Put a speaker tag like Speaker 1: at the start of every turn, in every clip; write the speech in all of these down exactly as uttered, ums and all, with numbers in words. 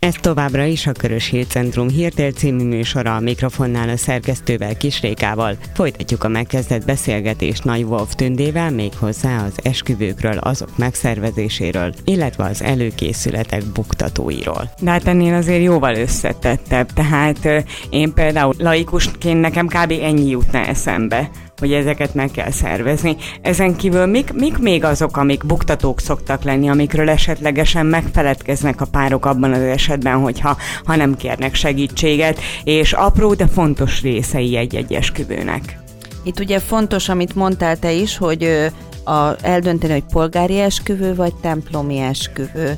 Speaker 1: Ez továbbra is a Körös Hírcentrum Hírtél című műsora, a mikrofonnál a szerkesztővel, Kis Rékával. Folytatjuk a megkezdett beszélgetést Nagy Wolf Tündével, méghozzá az esküvőkről, azok megszervezéséről, illetve az előkészületek buktatóiról.
Speaker 2: De hát ennél azért jóval összetettebb, tehát én például laikusként nekem kb. Ennyi jutna eszembe, hogy ezeket meg kell szervezni. Ezen kívül mik, mik még azok, amik buktatók szoktak lenni, amikről esetlegesen megfeledkeznek a párok abban az esetben, hogyha ha nem kérnek segítséget, és apró, de fontos részei egy-egy esküvőnek.
Speaker 3: Itt ugye fontos, amit mondtál te is, hogy a, eldönteni, hogy polgári esküvő vagy templomi esküvő.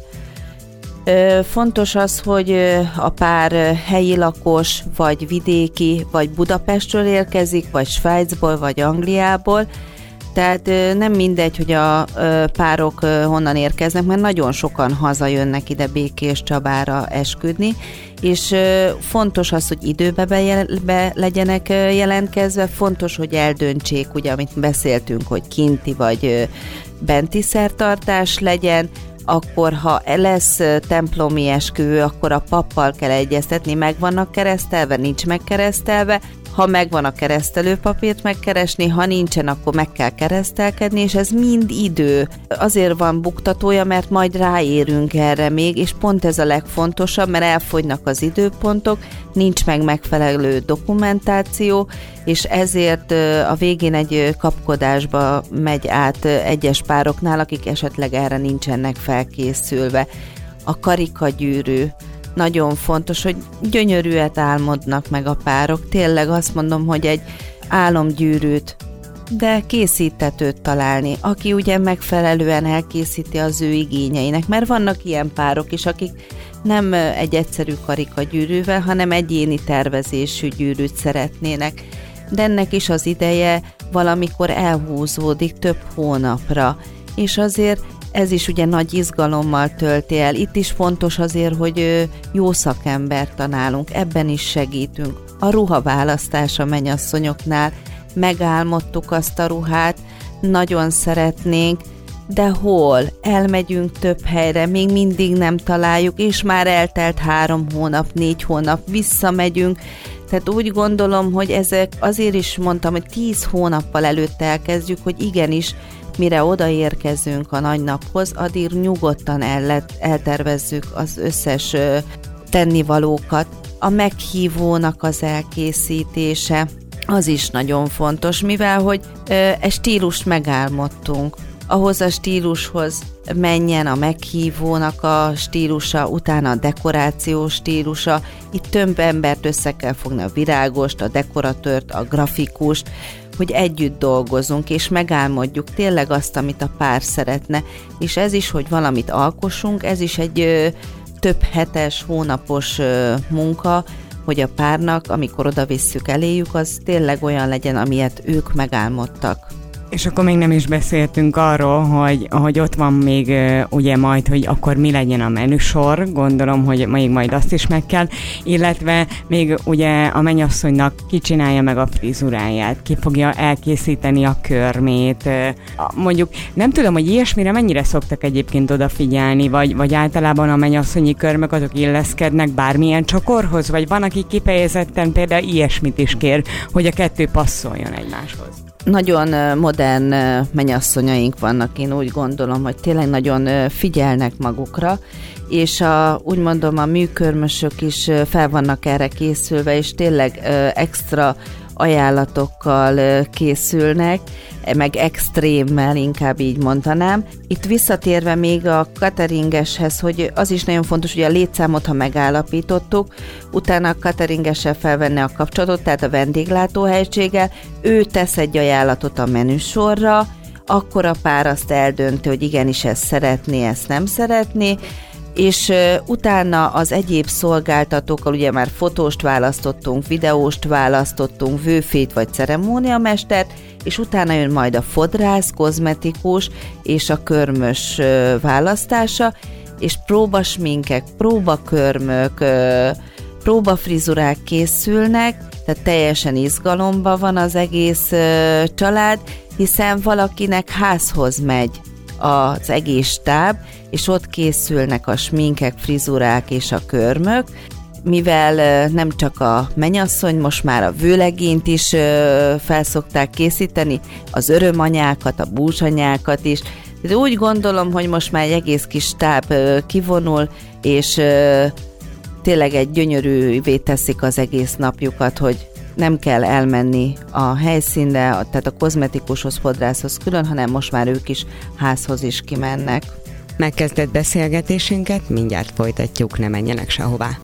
Speaker 3: Fontos az, hogy a pár helyi lakos, vagy vidéki, vagy Budapestről érkezik, vagy Svájcból, vagy Angliából. Tehát nem mindegy, hogy a párok honnan érkeznek, mert nagyon sokan hazajönnek ide Békés Csabára esküdni, és fontos az, hogy időbe bejel- be legyenek jelentkezve, fontos, hogy eldöntsék, ugye, amit beszéltünk, hogy kinti vagy benti szertartás legyen. Akkor ha lesz templomi esküvő, akkor a pappal kell egyeztetni, meg vannak keresztelve, nincs megkeresztelve. Ha megvan a keresztelőpapírt megkeresni, ha nincsen, akkor meg kell keresztelkedni, és ez mind idő. Azért van buktatója, mert majd ráérünk erre még, és pont ez a legfontosabb, mert elfogynak az időpontok, nincs meg megfelelő dokumentáció, és ezért a végén egy kapkodásba megy át egyes pároknál, akik esetleg erre nincsenek felkészülve. A karikagyűrű. Nagyon fontos, hogy gyönyörűet álmodnak meg a párok. Tényleg azt mondom, hogy egy álomgyűrűt, de készítetőt találni, aki ugye megfelelően elkészíti az ő igényeinek, mert vannak ilyen párok is, akik nem egy egyszerű karikagyűrűvel, hanem egyéni tervezésű gyűrűt szeretnének. De ennek is az ideje valamikor elhúzódik több hónapra, és azért ez is ugye nagy izgalommal tölti el. Itt is fontos azért, hogy jó szakembert találunk, ebben is segítünk. A ruhaválasztás a mennyasszonyoknál, megálmodtuk azt a ruhát, nagyon szeretnénk, de hol? Elmegyünk több helyre, még mindig nem találjuk, és már eltelt három hónap, négy hónap, visszamegyünk. Tehát úgy gondolom, hogy ezek, azért is mondtam, hogy tíz hónappal előtte elkezdjük, hogy igenis, mire odaérkezünk a nagy naphoz, addig nyugodtan el, eltervezzük az összes ö, tennivalókat. A meghívónak az elkészítése, az is nagyon fontos, mivel hogy ö, egy stílust megálmodtunk. Ahhoz a stílushoz menjen a meghívónak a stílusa, utána a dekoráció stílusa. Itt több embert össze kell fogni, a virágost, a dekoratőrt, a grafikust, hogy együtt dolgozunk, és megálmodjuk tényleg azt, amit a pár szeretne. És ez is, hogy valamit alkossunk, ez is egy ö, több hetes, hónapos ö, munka, hogy a párnak, amikor oda visszük eléjük, az tényleg olyan legyen, amilyet ők megálmodtak.
Speaker 2: És akkor még nem is beszéltünk arról, hogy, hogy ott van még uh, ugye majd, hogy akkor mi legyen a menüsor, gondolom, hogy még majd azt is meg kell, illetve még ugye a mennyasszonynak ki csinálja meg a frizuráját, ki fogja elkészíteni a körmét, uh, mondjuk nem tudom, hogy ilyesmire mennyire szoktak egyébként odafigyelni, vagy, vagy általában a mennyasszonyi körmök azok illeszkednek bármilyen csokorhoz, vagy van, aki kifejezetten például ilyesmit is kér, hogy a kettő passzoljon egymáshoz.
Speaker 3: Nagyon modern mennyasszonyaink vannak, én úgy gondolom, hogy tényleg nagyon figyelnek magukra, és a, úgy mondom, a műkörmösök is fel vannak erre készülve, és tényleg extra ajánlatokkal készülnek, meg extrémmel, inkább így mondanám. Itt visszatérve még a cateringeshez, hogy az is nagyon fontos, hogy a létszámot, ha megállapítottuk, utána a cateringessel felvenne a kapcsolatot, tehát a vendéglátóhelyiséggel, ő tesz egy ajánlatot a menüsorra, akkor a pár azt eldönti, hogy igenis ezt szeretné, ezt nem szeretné, és utána az egyéb szolgáltatókkal, ugye már fotóst választottunk, videóst választottunk, vőfét vagy ceremóniamestert, és utána jön majd a fodrász, kozmetikus és a körmös választása, és próbasminkek, próbakörmök, próbafrizurák készülnek, tehát teljesen izgalomban van az egész család, hiszen valakinek házhoz megy az egész stáb, és ott készülnek a sminkek, frizurák és a körmök, mivel nem csak a mennyasszony, most már a vőlegényt is felszokták készíteni, az örömanyákat, a búzsanyákat is. De úgy gondolom, hogy most már egy egész kis stáb kivonul, és tényleg egy gyönyörűvé teszik az egész napjukat, hogy nem kell elmenni a helyszínre, tehát a kozmetikushoz, fodrászhoz külön, hanem most már ők is házhoz is kimennek.
Speaker 1: Megkezdett beszélgetésünket mindjárt folytatjuk, ne menjenek sehová.